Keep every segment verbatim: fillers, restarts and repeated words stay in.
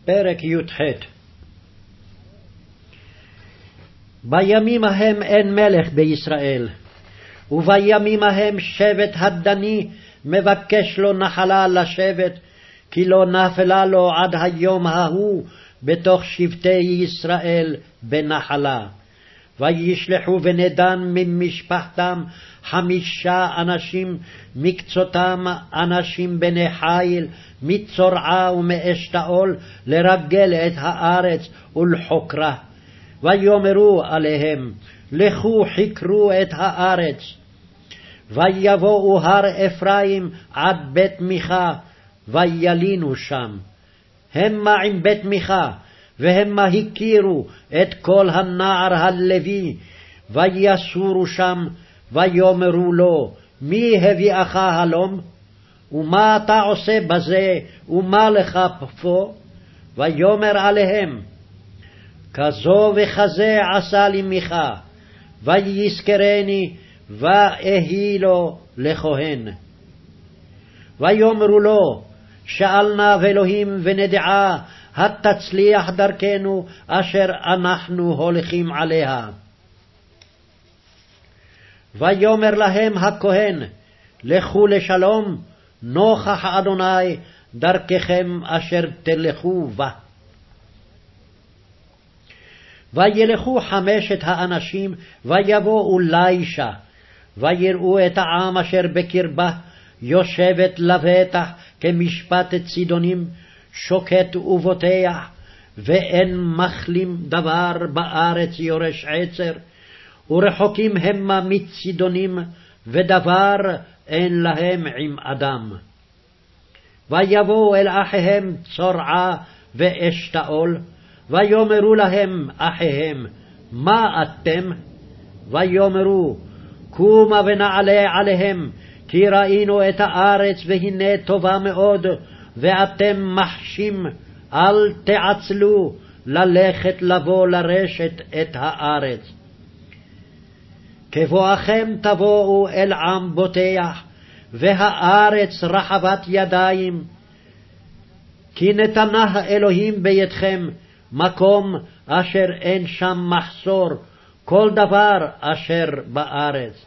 פרק י"ח. בימים ההם אין מלך בישראל, ובימים ההם שבט הדני מבקש לו נחלה לשבט, כי לא נפלה לו עד היום ההוא בתוך שבטי ישראל בנחלה. וישלחו בני דן ממשפחתם חמישה אנשים, מקצותם אנשים בני חיל, מצורעה ומאשתאול, לרגל את הארץ ולחוקרה. ויאמרו עליהם, לכו חקרו את הארץ. ויבואו הר אפרים עד בית מיכה, וילינו שם. המה עם בית מיכה, והמה הכירו את כל הנער הלוי, ויסורו שם, ויאמרו לו, מי הביאך הלום? ומה אתה עושה בזה, ומה לך פה? ויאמר עליהם, כזו וכזה עשה לי מיכה, ויזכרני, ואהי לו לכהן. ויאמרו לו, שאלנה ואלוהים ונדעה, התצליח דרכנו אשר אנחנו הולכים עליה. ויאמר להם הכהן, לכו לשלום, נוכח אדוני דרככם אשר תלכו בה. וילכו חמשת האנשים, ויבואו לישה, ויראו את העם אשר בקרבה, יושבת לבטח כמשפטת צידונים, שוקט ובוטח, ואין מחלים דבר בארץ יורש עצר, ורחוקים המה מצידונים, ודבר אין להם עם אדם. ויבואו אל אחיהם צורעה ואשתאול, ויאמרו להם אחיהם, מה אתם? ויאמרו, קומה ונעלה עליהם, כי ראינו את הארץ והנה טובה מאוד, ואתם מחשים, אל תעצלו ללכת לבוא לרשת את הארץ. כבואכם תבואו אל עם בוטח, והארץ רחבת ידיים, כי נתנה אלוהים בידכם מקום אשר אין שם מחסור, כל דבר אשר בארץ.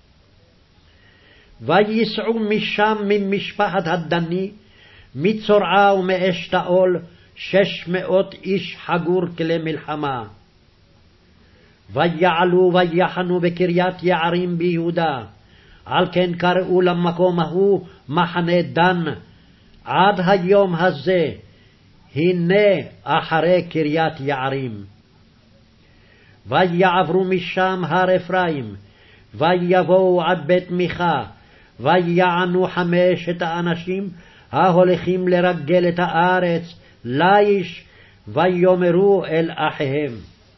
וייסעו משם ממשפחת הדני, מצורעה ומאשתאול, שש מאות איש חגור כלי מלחמה. ויעלו ויחנו בקריית יערים ביהודה, על כן קראו למקום ההוא מחנה דן, עד היום הזה, הנה אחרי קריית יערים. ויעברו משם הר אפרים, ויבואו עד בית מיכה, ויענו חמשת האנשים ההולכים לרגל את הארץ ליש, ויאמרו אל אחיהם,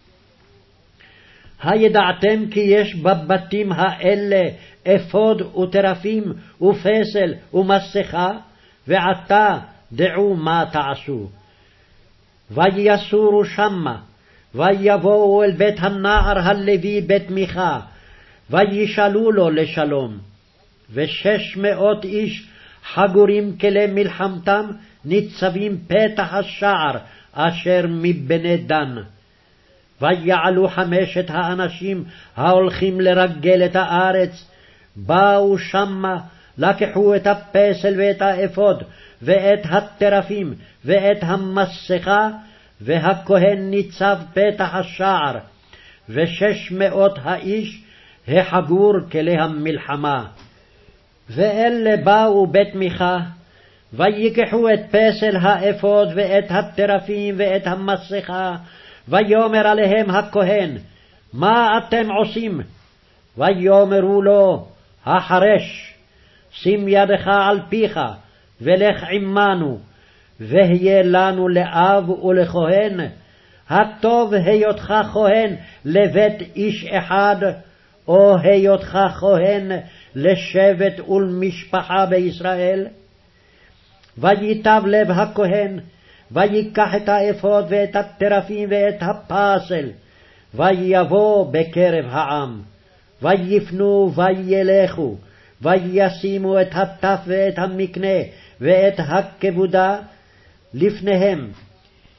הידעתם כי יש בבתים האלה אפוד וטרפים ופסל ומסכה, ועתה דעו מה תעשו. ויסורו שמה, ויבואו אל בית הנער הלוי בית מיכה, וישאלו לו לשלום. ושש מאות איש חגורים כלי מלחמתם ניצבים פתח השער אשר מבני דן. ויעלו חמשת האנשים ההולכים לרגל את הארץ, באו שמה, לקחו את הפסל ואת האפוד ואת הטרפים ואת המסכה, והכהן ניצב פתח השער, ושש מאות האיש החגור כלי המלחמה. ואלה באו בית מיכה, ויקחו את פסל האפוד ואת הטרפים ואת המסכה, ויאמר עליהם הכהן, מה אתם עושים? ויאמרו לו, החרש, שים ידך על פיך, ולך עמנו, והיה לנו לאב ולכהן, הטוב היותך כהן לבית איש אחד, או היותך כהן לשבט ולמשפחה בישראל? ויטב לב הכהן, ויקח את האפוד ואת הטרפים ואת הפסל, ויבוא בקרב העם, ויפנו וילכו, וישימו את הטף ואת המקנה ואת הכבודה לפניהם,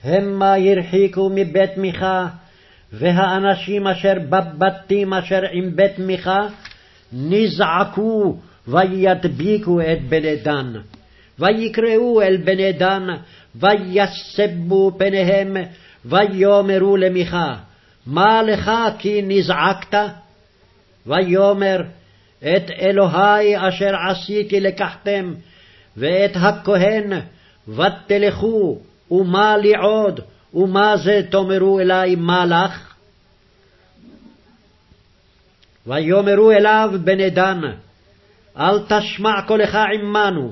המה ירחיקו מבית מיכה, והאנשים אשר בבתים אשר עם בית מיכה נזעקו וידביקו את בני דן. ויקראו אל בני דן, ויסבו פניהם, ויאמרו למיכה, מה לך כי נזעקת? ויאמר, את אלוהי אשר עשיתי לקחתם, ואת הכהן ותלכו, ומה לי עוד, ומה זה תאמרו אלי מה לך? ויאמרו אליו בני דן, אל תשמע קולך עמנו,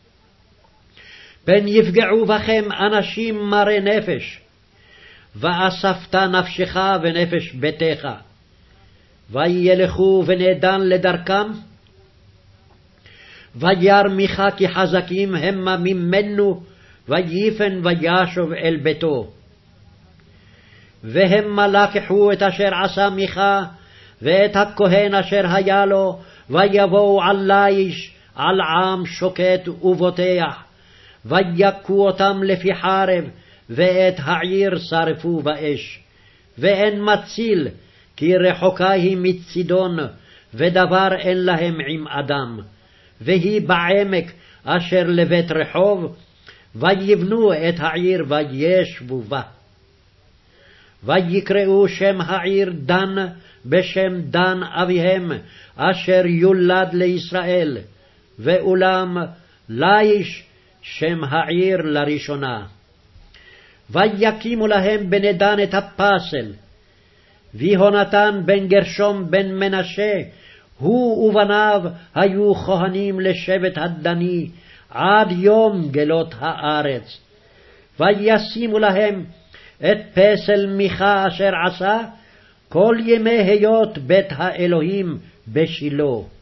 פן יפגעו בכם אנשים מרי נפש, ואספת נפשך ונפש ביתך. וילכו בני דן לדרכם, וירא מיכה כי חזקים המה ממנו, ויפן וישוב אל ביתו. והמה לקחו את אשר עשה מיכה, ואת הכהן אשר היה לו, ויבואו על ליש, על עם שוקט ובוטח, ויכו אותם לפי חרב, ואת העיר שרפו באש. ואין מציל, כי רחוקה היא מצידון, ודבר אין להם עם אדם. והיא בעמק אשר לבית רחוב, ויבנו את העיר וישבו בה. ויקראו שם העיר דן, בשם דן אביהם, אשר יולד לישראל, ואולם ליש שם העיר לראשונה. ויקימו להם בני דן את הפסל, ויהונתן בן גרשום בן מנשה, הוא ובניו היו כהנים לשבט הדני, עד יום גלות הארץ. וישימו להם את פסל מיכה אשר עשה, כל ימי היות בית האלוהים בשילה.